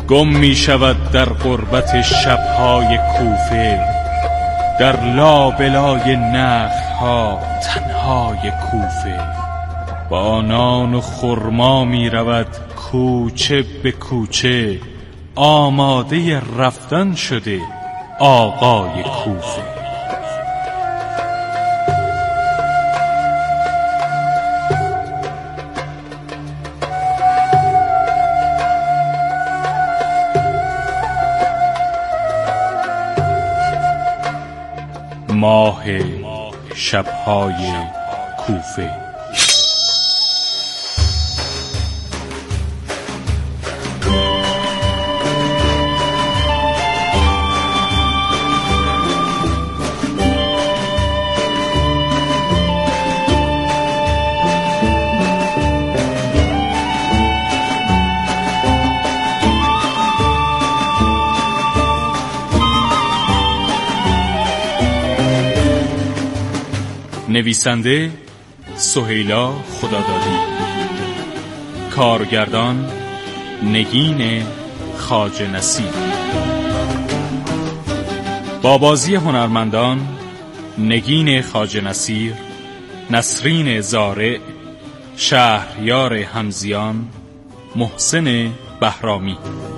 گم می شود در غربت شبهای کوفه، در لابلای نخل‌ها تنهای کوفه. با نان و خرما می رود کوچه به کوچه، آماده رفتن شده آقای کوفه. ماه شبهای کوفه. نویسنده سهیلا خدادادی، کارگردان نگین خواجه نصیر، با بازی هنرمندان نگین خواجه نصیر، نسرین زارع، شهریار همزیان، محسن بهرامی.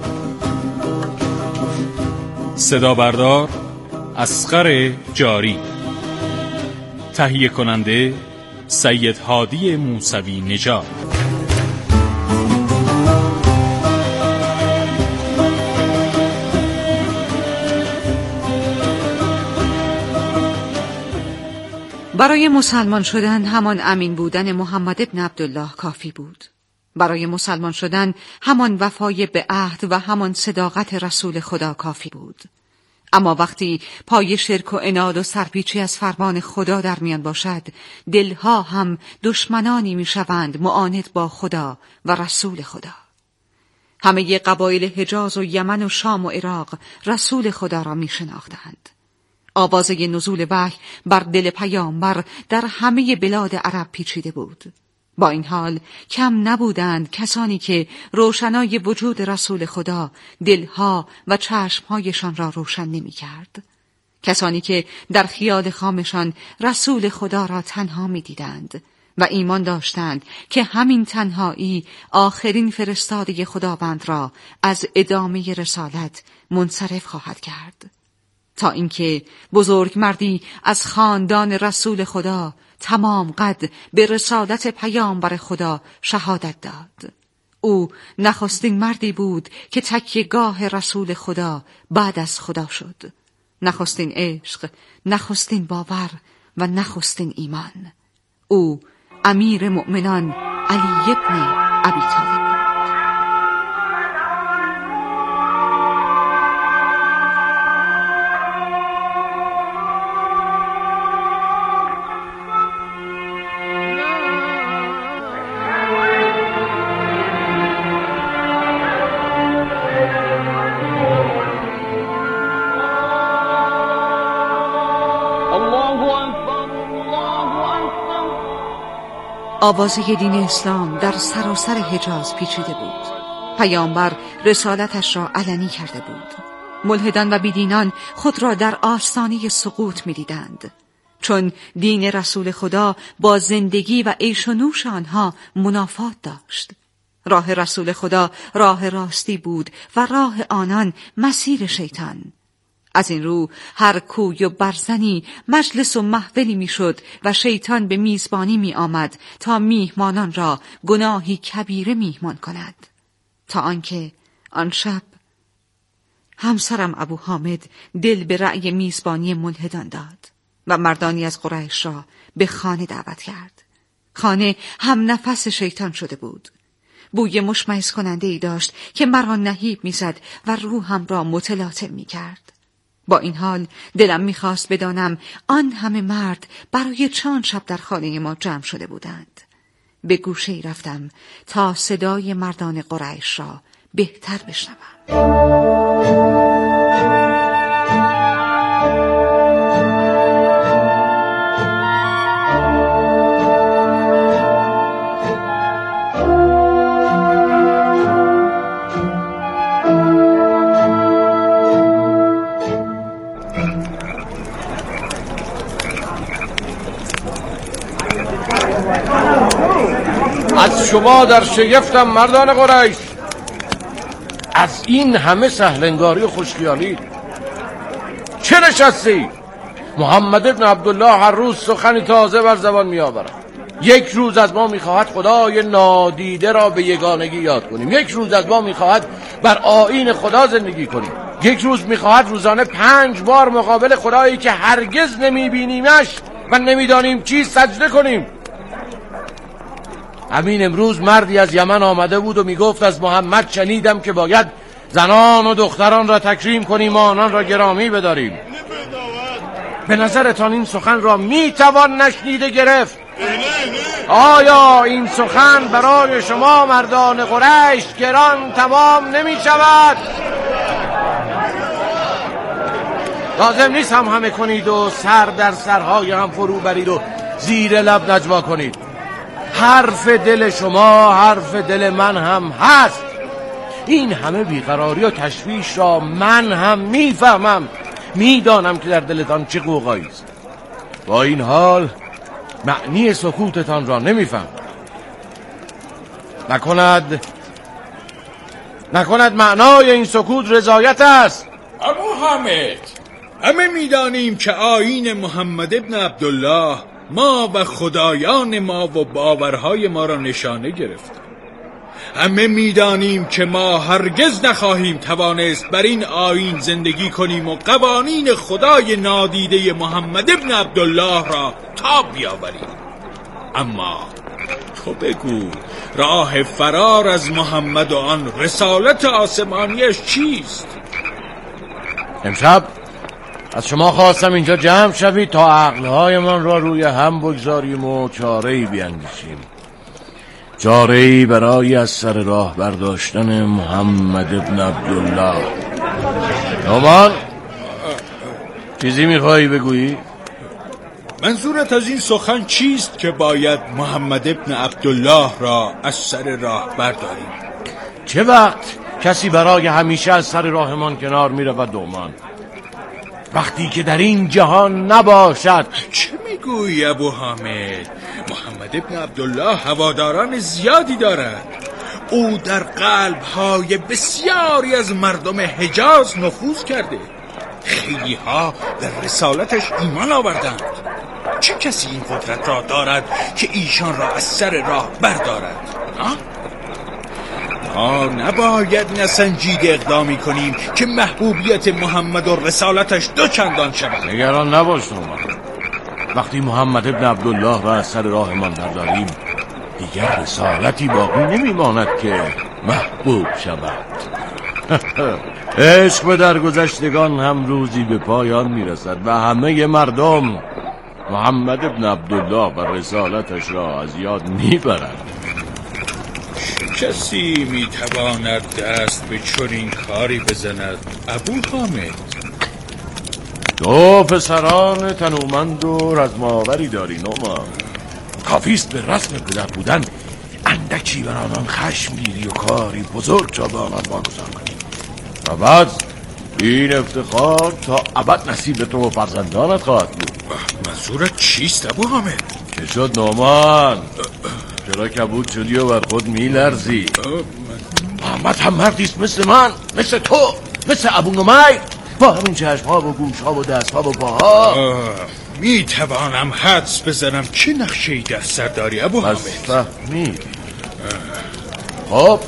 صدا بردار اصغر جاری. تهیه کننده سید هادی موسوی نژاد. برای مسلمان شدن همان امین بودن محمد ابن عبدالله کافی بود. برای مسلمان شدن همان وفای به عهد و همان صداقت رسول خدا کافی بود. اما وقتی پای شرک و عناد و سرپیچی از فرمان خدا در میان باشد، دلها هم دشمنانی میشوند معاند با خدا و رسول خدا. همه قبایل حجاز و یمن و شام و عراق رسول خدا را میشناختند. آوازه نزول وحی بر دل پیامبر در همه بلاد عرب پیچیده بود. با این حال کم نبودند کسانی که روشنای وجود رسول خدا دلها و چشمهایشان را روشن نمی کرد. کسانی که در خیال خامشان رسول خدا را تنها می دیدند و ایمان داشتند که همین تنهایی آخرین فرستاده خداوند را از ادامه رسالت منصرف خواهد کرد. تا اینکه بزرگ مردی از خاندان رسول خدا تمام قد به رسالت پیامبر خدا شهادت داد. او نخستین مردی بود که تکیه‌گاه رسول خدا بعد از خدا شد. نخستین عشق، نخستین باور و نخستین ایمان. او امیر مؤمنان علی ابن ابی طالب. آوازه دین اسلام در سراسر حجاز پیچیده بود. پیامبر رسالتش را علنی کرده بود. ملحدان و بیدینان خود را در آستانه سقوط می‌دیدند، چون دین رسول خدا با زندگی و عیش و نوش آنها منافات داشت. راه رسول خدا راه راستی بود و راه آنان مسیر شیطان. از این رو هر کوی و برزنی مجلس و محفلی میشد و شیطان به میزبانی می آمد تا میهمانان را گناهی کبیره میهمان کند. تا آنکه آن شب همسرم ابو حامد دل به رأی میزبانی ملحدان داد و مردانی از قریش را به خانه دعوت کرد. خانه هم نفس شیطان شده بود. بوی مشمئز کننده ای داشت که مرا نهیب میزد و روحم را متلاطم میکرد. با این حال دلم میخواست بدانم آن همه مرد برای چند شب در خانه ما جمع شده بودند. به گوشه‌ای رفتم تا صدای مردان قریش را بهتر بشنوم. از شما در شگفتم مردان قریش. از این همه سهلنگاری و خوشخیالی چه نشستی؟ محمد ابن عبدالله هر روز سخنی تازه بر زبان می آورد. یک روز از ما میخواهد خدای نادیده را به یگانگی یاد کنیم، یک روز از ما میخواهد بر آیین خدا زندگی کنیم، یک روز میخواهد روزانه 5 بار مقابل خدایی که هرگز نمیبینیمش و نمیدانیم چیست سجده کنیم. همین امروز مردی از یمن آمده بود و میگفت از محمد شنیدم که باید زنان و دختران را تکریم کنیم و آنان را گرامی بداریم. به نظرتان این سخن را میتوان نشنیده گرفت؟ آیا این سخن برای شما مردان قریش گران تمام نمی شود؟ لازم نیست هم همه کنید و سر در سرهای هم فرو برید و زیر لب نجوا کنید. حرف دل شما حرف دل من هم هست. این همه بیقراری و تشویش را من هم میفهمم، میدانم که در دلتان چه قوقایی است. با این حال معنی سکوتتان را نمیفهم. نکند معنای این سکوت رضایت است. ابو حامد، همه میدانیم که آیین محمد ابن عبدالله ما و خدایان ما و باورهای ما را نشانه گرفت. همه میدانیم که ما هرگز نخواهیم توانست بر این آیین زندگی کنیم و قوانین خدای نادیده محمد ابن عبدالله را تاب بیاوریم. اما تو بگو راه فرار از محمد و آن رسالت آسمانیش چیست؟ امشب از شما خواستم اینجا جمع شوید تا عقلهایمان را روی هم بگذاریم و چاره‌ای بیندیشیم، چاره‌ای برای از سر راه برداشتن محمد ابن عبدالله. نومان، چیزی میخوایی بگویی؟ منظورت از این سخن چیست که باید محمد ابن عبدالله را از سر راه برداریم؟ چه وقت کسی برای همیشه از سر راهمان کنار میرود نومان؟ وقتی که در این جهان نباشد. چه میگویی ابو حامد؟ محمد ابن عبدالله هواداران زیادی دارد. او در قلب‌های بسیاری از مردم حجاز نفوذ کرده. خیلی ها به رسالتش ایمان آوردند. چه کسی این قدرت را دارد که ایشان را از سر راه بردارد؟ ما نباید نسنجیده اقدامی کنیم که محبوبیت محمد و رسالتش دوچندان شود. نگران نباش نومان، وقتی محمد ابن عبدالله را از سر راهمان برداریم دیگر رسالتی باقی نمیماند که محبوب شود. عشق به درگذشتگان هم روزی به پایان میرسد و همه مردم محمد ابن عبدالله و رسالتش را از یاد میبرند. کسی میتواند دست به چنین کاری بزند ابو حامد؟ دو پسران تنومند و رزماوری داری نومان. کافیست به رسم پدر بودن اندکی بر آنان خشم گیری و کاری بزرگ را به آنان واگذار کنی و بعد این افتخار تا ابد نصیب تو و فرزندانت خواهد بود. منظورت چیست ابو حامد؟ چه شد نومان؟ چرا کبود شدی و بر خود میلرزی؟ محمد هم مردیست مثل من، مثل تو، مثل ابو نمیر، با همین چشمها و گوشها و دستها و پاها. میتوانم حدس بزنم چه نقشه‌ای در سر داری ابو حامد؟ فهمیدی. خب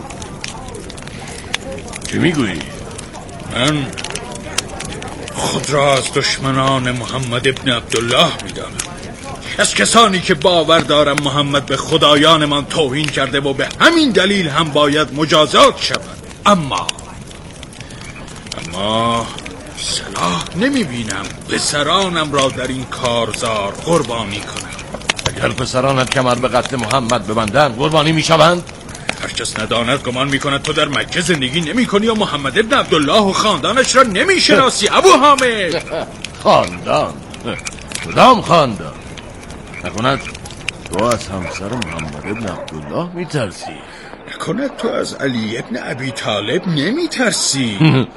چی میگویی؟ من خود را از دشمنان محمد ابن عبدالله میدانم، از کسانی که باور دارم محمد به خدایانمان توهین کرده و به همین دلیل هم باید مجازات شود. اما صلاح نمیبینم پسرانم را در این کارزار قربانی کنم. اگر پسرانت کمر به قتل محمد ببندند قربانی میشوند؟ هر کس نداند گمان میکند تو در مکه زندگی نمی کنی و محمد ابن عبدالله و خاندانش را نمیشناسی ابو حامد. خاندان؟ کدام خاندان؟ نکند تو از همسر محمد ابن عبدالله میترسی؟ نکند تو از علی ابن ابی طالب نمیترسی؟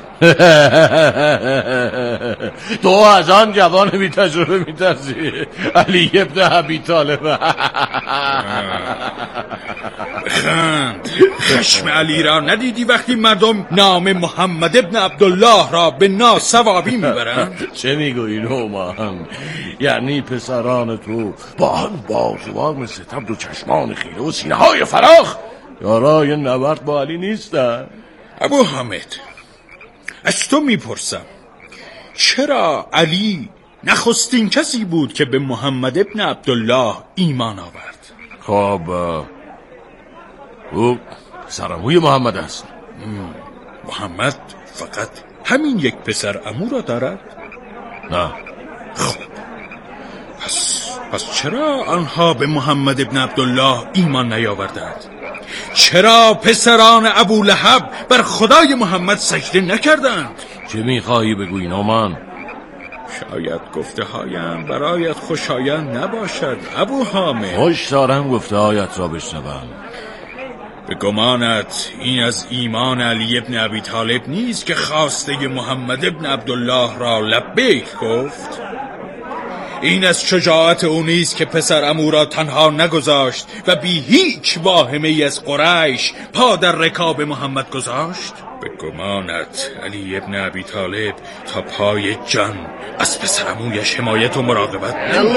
تو از آن جوان بی تجربه میترسی؟ علی ابن ابی طالب. بخند. خشم علی را ندیدی وقتی مردم نام محمد ابن عبدالله را به ناصوابی میبرند؟ چه میگویی نومان؟ یعنی پسران تو با هم بازوان ستبد و چشمان خیره و سینه های فراخ یارای نبرد با علی نیستن؟ ابو حامد، از تو میپرسم چرا علی نخستین کسی بود که به محمد ابن عبدالله ایمان آورد؟ خب او پسرعموی محمد است. محمد فقط همین یک پسر عمو را دارد؟ نه. خب پس چرا آنها به محمد ابن عبدالله ایمان نیاوردند؟ چرا پسران ابو لهب بر خدای محمد سجده نکردند؟ چه میخواهی بگویی نومان؟ شاید گفته هایم برایت خوشایند نباشد ابو حامد. خوش دارم گفته هایت را بشنوم. به گمانت این از ایمان علی ابن ابی طالب نیست که خواسته محمد ابن عبدالله را لبیک گفت؟ این از شجاعت او نیست که پسر عمو را تنها نگذاشت و بی هیچ واهمه ای از قریش پا در رکاب محمد گذاشت؟ به گمانت علی ابن ابی طالب تا پای جان از پسر عمویش حمایت و مراقبت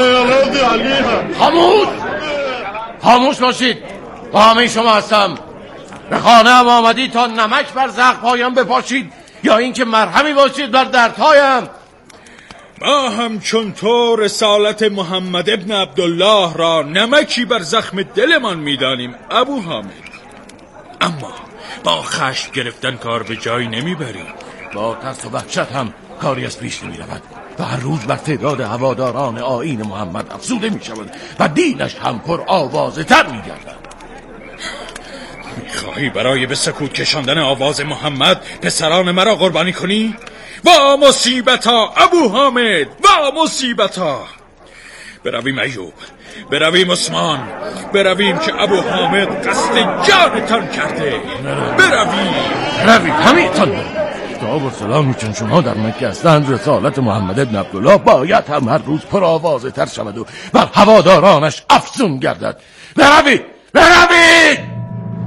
خاموش باشید. با همه شما هستم. به خانه هم آمدید تا نمک بر زخم‌هایم بپاشید یا اینکه مرهمی باشید بر دردهایم؟ ما هم چون تو رسالت محمد ابن عبدالله را نمکی بر زخم دلمان میدانیم ابو حامد، اما با خشم گرفتن کار به جای نمیبریم. با ترس و وحشت هم کاری از پیش نمی رود و هر روز بر تعداد هواداران آیین محمد افزوده می شود و دینش هم پر آوازه تر می گردد. میخواهی برای به سکوت کشاندن آواز محمد پسران مرا قربانی کنی؟ وا مصیبتا ابو حامد، وا مصیبتا. برویم ایوب، برویم عثمان، برویم که ابو حامد قصد جانتان کرده. برویم همیتان. خطاب و سلامی چون شما در مکه هستند، رسالت محمد ابن عبدالله باید هم هر روز پر آوازه تر شود و بر هوادارانش افزون گردد. بروید.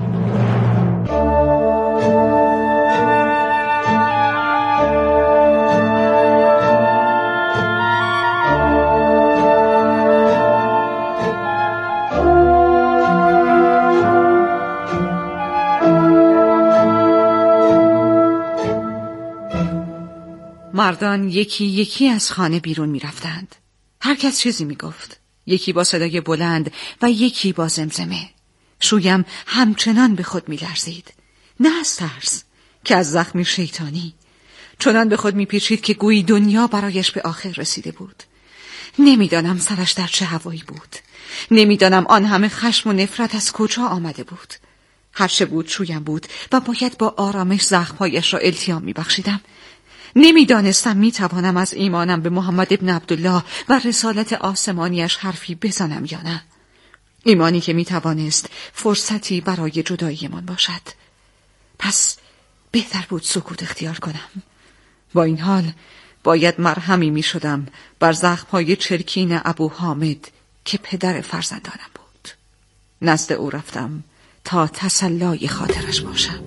مردان یکی یکی از خانه بیرون می رفتند. هر کس چیزی می گفت. یکی با صدای بلند و یکی با زمزمه. شویم همچنان به خود می لرزید. نه از ترس که از زخمی شیطانی. چنان به خود می پیچید که گویی دنیا برایش به آخر رسیده بود. نمیدانم سرش در چه هوایی بود. نمیدانم آن همه خشم و نفرت از کجا آمده بود. هرچه بود شویم بود و باید با آرامش زخمهایش را التیام می بخشیدم. نمیدانستم میتوانم از ایمانم به محمد ابن عبدالله و رسالت آسمانیش حرفی بزنم یا نه. ایمانی که میتوانست فرصتی برای جداییمان باشد. پس بهتر بود سکوت اختیار کنم. با این حال باید مرهمی میشدم بر زخمهای چرکین ابو حامد که پدر فرزندانم بود. نزد او رفتم تا تسلای خاطرش باشم.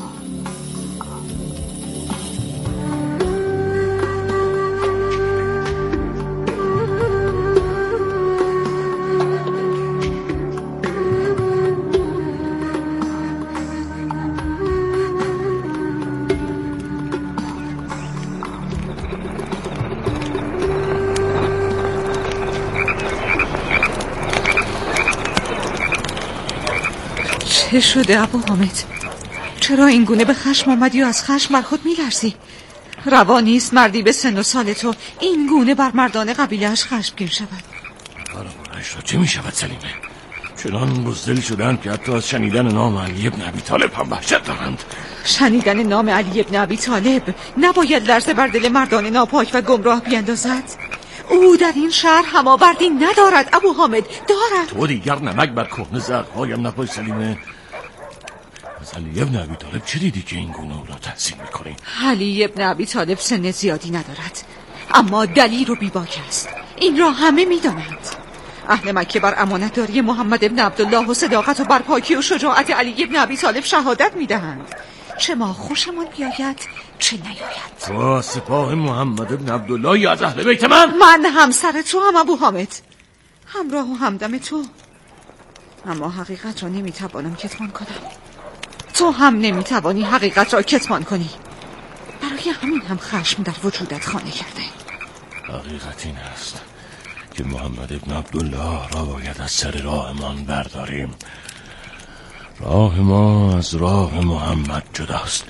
چه شده ابو حامد؟ چرا این گونه به خشم آمدی و از خشم بر خود می‌لرزی؟ روا نیست مردی به سن و سال تو این گونه بر مردان قبیله‌اش خشمگین شود. کارش را چه می‌شود سلیمه؟ چنان بزدل شدند که حتی از شنیدن نام علی ابن ابی طالب هم وحشت دارند. شنیدن نام علی ابن ابی طالب نباید لرزه بر دل مردان ناپاک و گمراه بیندازد. او در این شهر هماوردی ندارد ابو حامد، دارد. تو دیگر نمک بر کهنه زخم‌هایم نپاش سلیمه. از علی ابن ابی طالب چه دیدی که این گونه او را تحسین می‌کنی؟ علی ابن ابی طالب سن زیادی ندارد، اما دلیر و بیباک است. این را همه می‌دانند. اهل مکه بر امانتداری محمد ابن عبدالله و صداقت و برپاکی و شجاعت علی ابن ابی طالب شهادت میدهند. چه ما خوشمان بیاید چه نیاید. با سپاه محمد ابن عبدالله یا از اهل بیت من همسر تو هم ابو حامد، همراه و همدم تو. اما حقیقت را نمیتوانم کتمان کنم، تو هم نمیتوانی حقیقت را کتمان کنی. برای همین هم خشم در وجودت خانه کرده. حقیقت این است که محمد ابن عبدالله را باید از سر راهمان برداریم. راه ما از راه محمد جداست.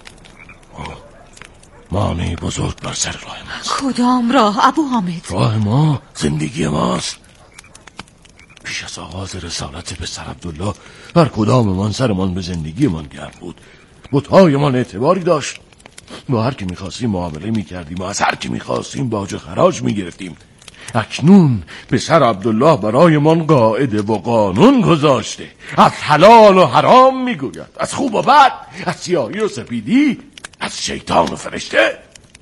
مانعی بزرگ بر سر راه ماست. کدام راه ابو حامد؟ راه ما زندگی ماست. پیش از آغاز رسالت پسر عبدالله بر کداممان سرمان به زندگیمان گرم بود. بت‌هایمان اعتباری داشت. ما هر کی می‌خواستیم معامله می‌کردیم و از هر کی می‌خواستیم باج و خراج می‌گرفتیم. اکنون پسر عبدالله برایمان قاعده و قانون گذاشته. از حلال و حرام میگوید، از خوب و بد، از سیاهی و سپیدی، از شیطان و فرشته.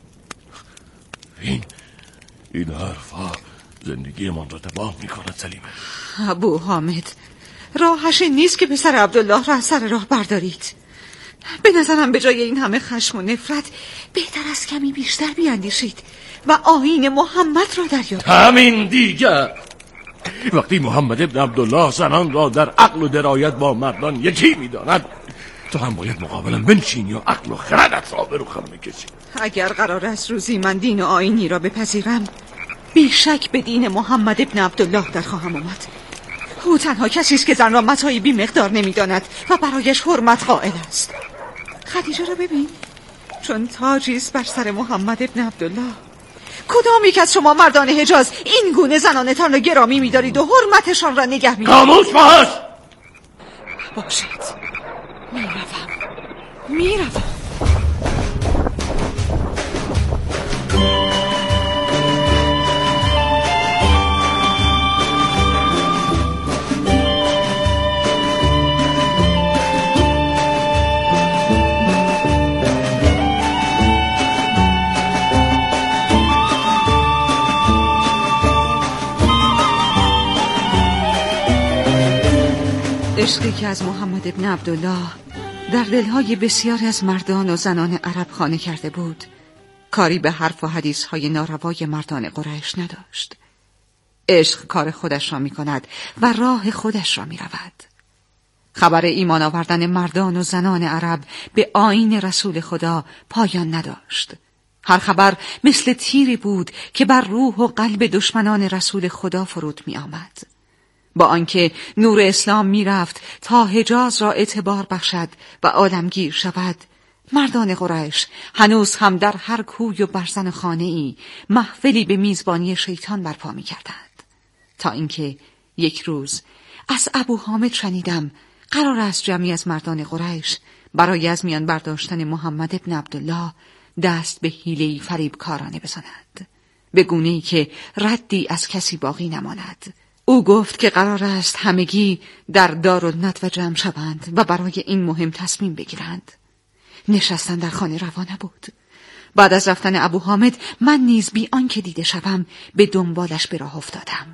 این حرفا زندگی من رو تباه میکند سلیمه. ابو حامد، راهش نیست که پسر عبدالله را از سر راه بردارید. به نظرم به جای این همه خشم و نفرت بهتر از کمی بیشتر بیاندیشید و آیین محمد را دریابید. همین دیگر. وقتی محمد ابن عبدالله زنان را در عقل و درایت با مردان یکی می‌داند، تو هم باید مقابلم بنشینی و عقل و خردت را به رخم بکشی. اگر قرار است روزی من دین و آیینی را بپذیرم، بیشک به دین محمد ابن عبدالله در خواهم آمد. او تنها کسی است که زن را متاعی بی مقدار نمی‌داند و برایش حرمت قائل است. خدیجه را ببین، چون تاجی است بر سر محمد ابن عبدالله. کدام یک از شما مردان حجاز این گونه زنانتان را گرامی می‌دارید و حرمتشان را نگه می‌دارید؟ خاموش باش. باشد، میروم. عشقی که از محمد ابن عبدالله در دلهای بسیاری از مردان و زنان عرب خانه کرده بود، کاری به حرف و حدیثهای ناروای مردان قریش نداشت. عشق کار خودش را می کند و راه خودش را می رود. خبر ایمان آوردن مردان و زنان عرب به آیین رسول خدا پایان نداشت. هر خبر مثل تیری بود که بر روح و قلب دشمنان رسول خدا فرود می آمد. با آنکه نور اسلام می رفت تا حجاز را اعتبار بخشد و عالمگیر شود، مردان قریش هنوز هم در هر کوی و برزن خانه‌ای محفلی به میزبانی شیطان برپا می کردند. تا اینکه یک روز از ابو حامد شنیدم قرار است جمعی از مردان قریش برای از میان برداشتن محمد ابن عبدالله دست به حیله‌ای فریبکارانه بزنند، به گونه‌ای که ردی از کسی باقی نماند. او گفت که قرار است همگی در دارالندوه جمع شوند و برای این مهم تصمیم بگیرند. نشستن در خانه روا نبود. بعد از رفتن ابو حامد من نیز بی آنکه دیده شوم به دنبالش به راه افتادم.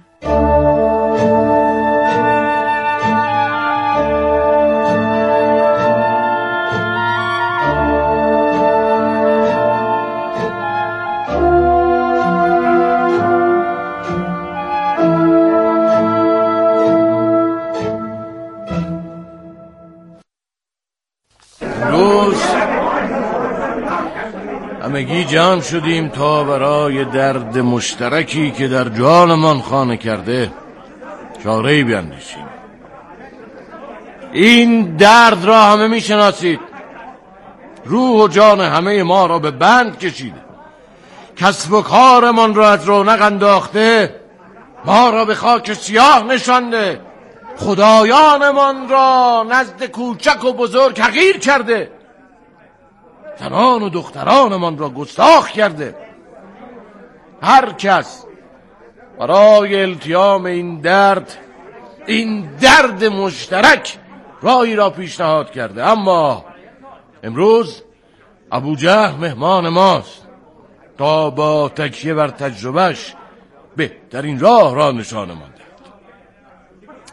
همگی جمع شدیم تا برای درد مشترکی که در جانمان خانه کرده چاره‌ای بیندیشیم. این درد را همه میشناسید. روح و جان همه ما را به بند کشیده. کسب و کارمان را از رونق انداخته. ما را به خاک سیاه نشانده. خدایانمان را نزد کوچک و بزرگ حقیر کرده. زنان و دخترانمان را گستاخ کرده. هر کس برای التیام این درد مشترک راهی را پیشنهاد کرده. اما امروز ابو جهل مهمان ماست تا با تکیه بر تجربهش بهترین راه را نشانمان دهد.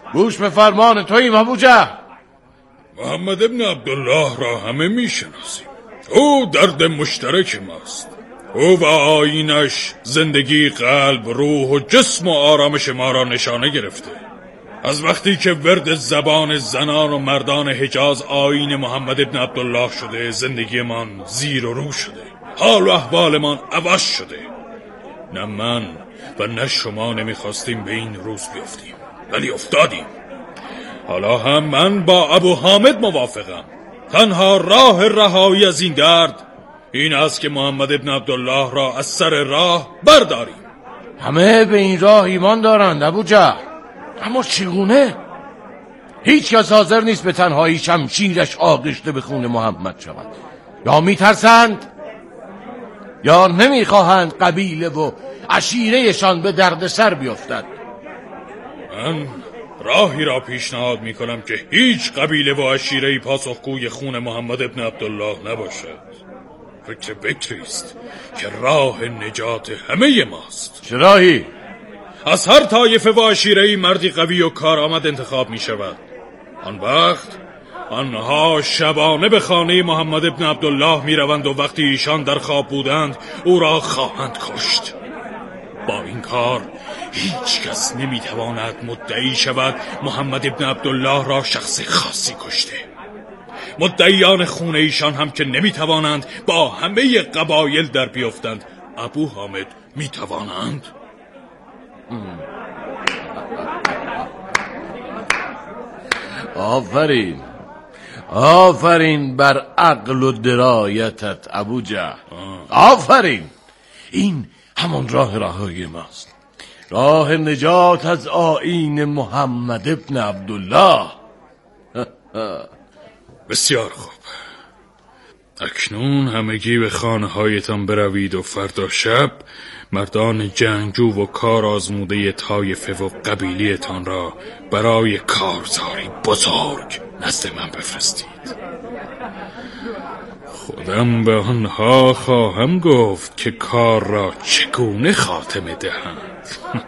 گوش به فرمان توییم ابو جهل. محمد ابن عبدالله را همه میشناسیم. او درد مشترک ماست. او و آیینش زندگی قلب، روح و جسم و آرامش ما را نشانه گرفته. از وقتی که ورد زبان زنان و مردان حجاز آیین محمد ابن عبدالله شده، زندگی من زیر و رو شده. حال و احوال من عوض شده. نه من و نه شما نمیخواستیم به این روز بیفتیم، ولی افتادیم. حالا هم من با ابو حامد موافقم. تنها راه رهایی از این درد این است که محمد ابن عبدالله را از سر راه برداریم. همه به این راه ایمان دارند ابو جهل، اما چگونه؟ هیچ کس حاضر نیست به تنهایی شمشیرش آغشته به خون محمد شود. یا میترسند یا نمیخواهند قبیله و عشیرهشان به درد سر بیفتد. من راهی را پیشنهاد میکنم که هیچ قبیله و عشیره‌ای پاسخگوی خون محمد ابن عبدالله نباشد. فکر بکری است که راه نجات همه ماست. چه راهی؟ از هر طایفه و عشیره‌ای مردی قوی و کارآمد انتخاب می شود. آن وقت آنها شبانه به خانه محمد ابن عبدالله می روند و وقتی ایشان در خواب بودند او را خواهند کشت. با این کار هیچ کس نمی تواند مدعی شود محمد ابن عبدالله را شخص خاصی کشته. مدعیان خون ایشان هم که نمی توانند با همه قبایل در بیفتند، ابو حامد می توانند. آفرین، آفرین بر عقل و درایتت ابو جهل. آفرین. این همان راه رهایی ماست، راه نجات از آیین محمد ابن عبدالله. بسیار خوب. اکنون همگی به خانه هایتان بروید و فردا شب مردان جنگجو و کار آزموده طایفه و قبیلیتان را برای کارزاری بزرگ نزد من بفرستید. خودم به آنها خواهم گفت که کار را چگونه خاتمه دهند.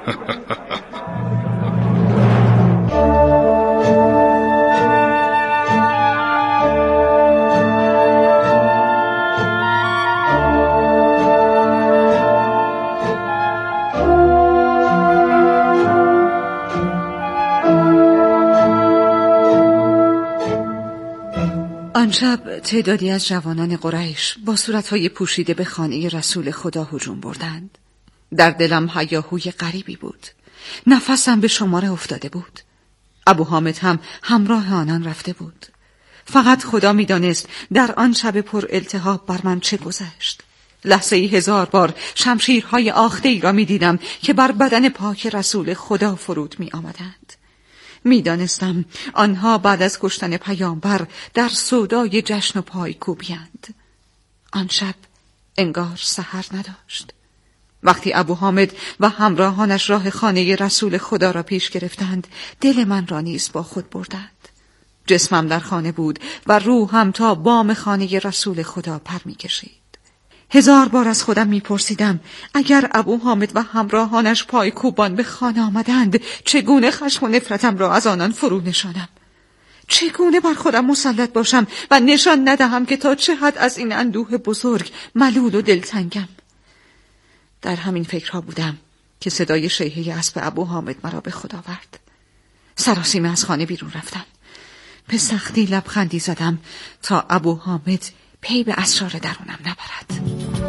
آن شب تعدادی از جوانان قریش با صورتهای پوشیده به خانه رسول خدا هجوم بردند. در دلم هیاهوی غریبی بود. نفسم به شماره افتاده بود. ابو حامد هم همراه آنان رفته بود. فقط خدا می‌دانست در آن شب پر التهاب بر من چه گذشت. لحظه‌ای 1000 بار شمشیرهای آخته‌ای را می‌دیدم که بر بدن پاک رسول خدا فرود می‌آمدند. میدانستم آنها بعد از کشتن پیامبر در سودای جشن و پایکوبی‌اند. آن شب انگار سحر نداشت. وقتی ابو حامد و همراهانش راه خانه رسول خدا را پیش گرفتند، دل من را نیز با خود بردند. جسمم در خانه بود و روحم تا بام خانه رسول خدا پر می‌کشید. 1000 بار از خودم میپرسیدم اگر ابو حامد و همراهانش پایکوبان به خانه آمدند، چگونه خشم و نفرتم را از آنان فرو نشانم؟ چگونه بر خودم مسلط باشم و نشان ندهم که تا چه حد از این اندوه بزرگ ملول و دلتنگم؟ در همین فکرها بودم که صدای شیهه اسب ابو حامد مرا به خود آورد. سراسیمه از خانه بیرون رفتم. به سختی لبخندی زدم تا ابو حامد پی به اسرار درونم نبرد.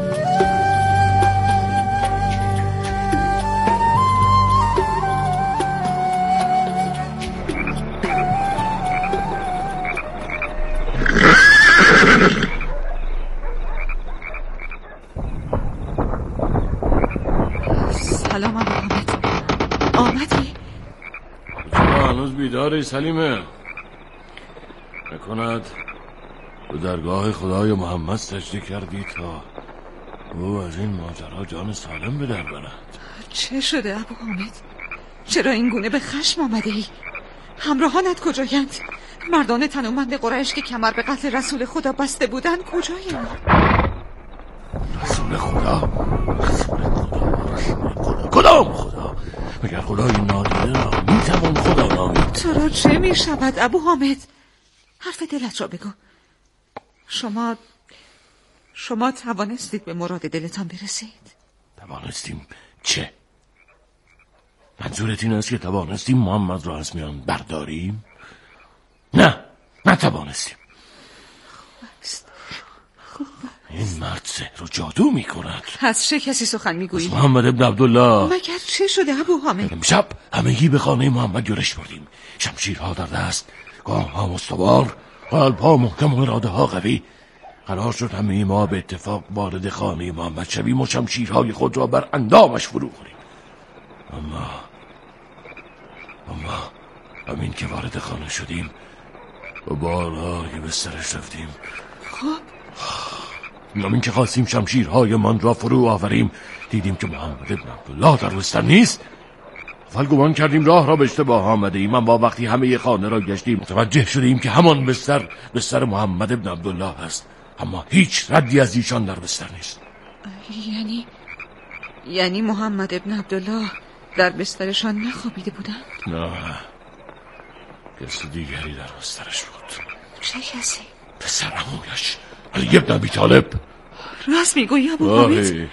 سلام ابو حامد، آمدی؟ چرا هنوز بیداری سلیمه؟ نکند به درگاه خدای محمد سجده کردی تا او از این ماجرا جان سالم به در برد. چه شده ابو حامد؟ چرا این گونه به خشم آمده ای؟ همراهانت کجایند؟ مردان تنومند قریش که کمر به قتل رسول خدا بسته بودند کجایند؟ رسول خدا؟ کدام خدا؟ مگر خدای نادیده را میتوان خدا نامید؟ تو را چه میشود ابو حامد؟ حرف دلت را بگو. شما توانستید به مراد دلتان برسید؟ توانستیم چه؟ منظورت این است که توانستیم محمد را از میان برداریم؟ نه توانستیم. خوب. این مرد سحر و جادو می کند. از چه کسی سخن می گویی؟ محمد ابن عبدالله. مگر چه شده ابو حامد؟ امشب همگی به خانه محمد یورش بردیم. شمشیرها در دست، گام‌ها مستوار، قلب‌ها محکم و اراده ها قوی. قرار شد همه ما به اتفاق وارد خانه محمد شویم و شمشیرهای خود را بر اندامش فرو کنیم. اما همین که وارد خانه شدیم و بارهای بسترش رفتیم، همین که خواستیم شمشیرهای من را فرو آوریم، دیدیم که محمد ابن عبدالله در بستر نیست. اول گمان کردیم راه را به اشتباه آمده ایم، اما وقتی همه خانه را گشتیم متوجه شدیم که همان بستر محمد ابن عبدالله است، اما هیچ ردی از ایشان در بستر نیست. یعنی محمد ابن عبدالله در بسترشان نخوابیده بودند؟ نه، کسی دیگری در بسترش بود. چه کسی؟ پسر عمویش علی ابن ابی طالب. راست میگویی ابو حامد؟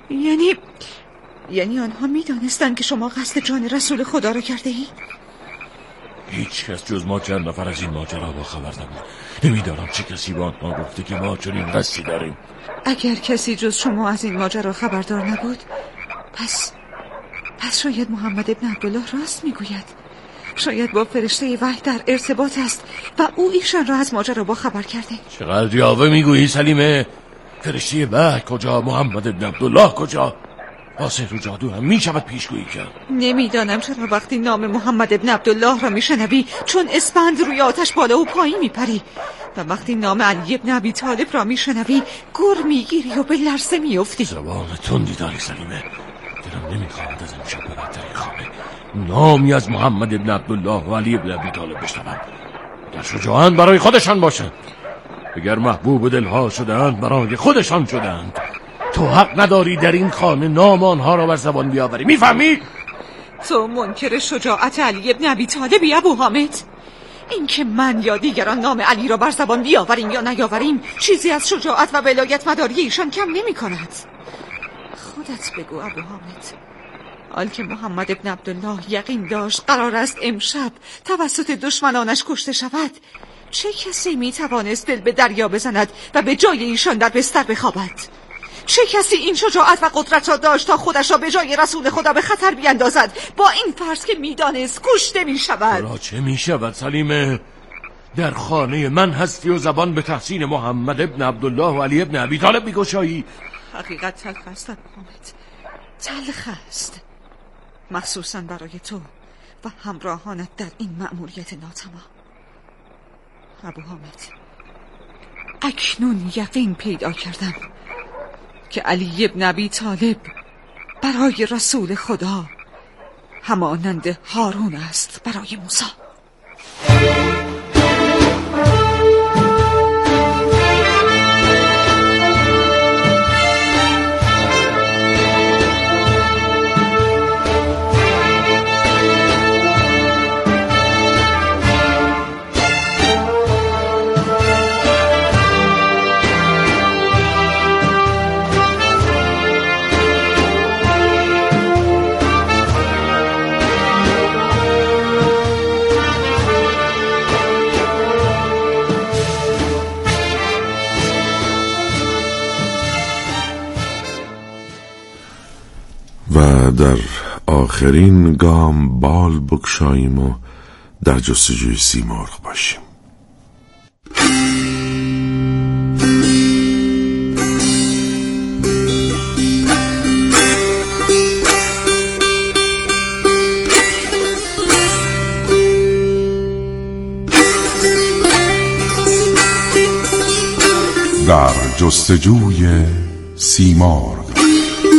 یعنی آنها میدانستند که شما قصد جان رسول خدا را کرده اید؟ هیچ کس جز ما چند نفر از این ماجرا با خبر نبود. نمیدانم چه کسی با آنها گفته که ما چنین قصدی داریم. اگر کسی جز شما از این ماجرا خبردار نبود، پس شاید محمد ابن عبدالله راست میگوید. شاید با فرشته وحی در ارتباط است و او ایشان را از ماجرا با خبر کرده. چقدر یاوه میگویی سلیمه؟ فرشته وحی کجا؟ محمد ابن عبدالله کجا؟ با سحر و جادو هم میشود پیشگویی کرد. نمیدانم چرا وقتی نام محمد ابن عبدالله را میشنوی چون اسپند روی آتش بالا و پایین میپری، و وقتی نام علی ابن ابی طالب را میشنوی گر میگیری و به لرزه میافتی. زبان تندی داری سلیمه. دلم نمیخواهد از امشب به بعد در این خانه نامی از محمد ابن عبدالله و علی ابن ابی طالب بشنوم. اگر شجاعان برای خودشان باشند، اگر محبوب دلها شدند برای خودشان شدند، تو حق نداری در این خانه نام آنها را بر زبان بیاوری. میفهمی؟ تو منکر شجاعت علی ابن ابی طالبی ابو حامد؟ این که من یا دیگران نام علی را بر زبان بیاوریم یا نیاوریم چیزی از شجاعت و ولایت مداری ایشان کم نمی کند. خودت بگو ابو حامد، حال که محمد ابن عبدالله یقین داشت قرار است امشب توسط دشمنانش کشته شود، چه کسی می توانست دل به دریا بزند و به جای ایشان در بستر بخوابد؟ چه کسی این شجاعت و قدرت را داشت تا خودش را به جای رسول خدا به خطر بیندازد با این فرض که میدانست کشته می شود؟ را چه می شود سلیمه؟ در خانه من هستی و زبان به تحسین محمد ابن عبدالله و علی ابن ابی طالب میگشایی. حقیقت تلخ است ابو حامد، تلخ است، مخصوصا برای تو و همراهانت در این مأموریت ناتمام. ابو حامد، اکنون یقین پیدا کردم که علی ابن ابی طالب برای رسول خدا همانند هارون است برای موسی. و در آخرین گام بال بگشاییم و در جستجوی سیمرغ باشیم. در جستجوی سیمرغ.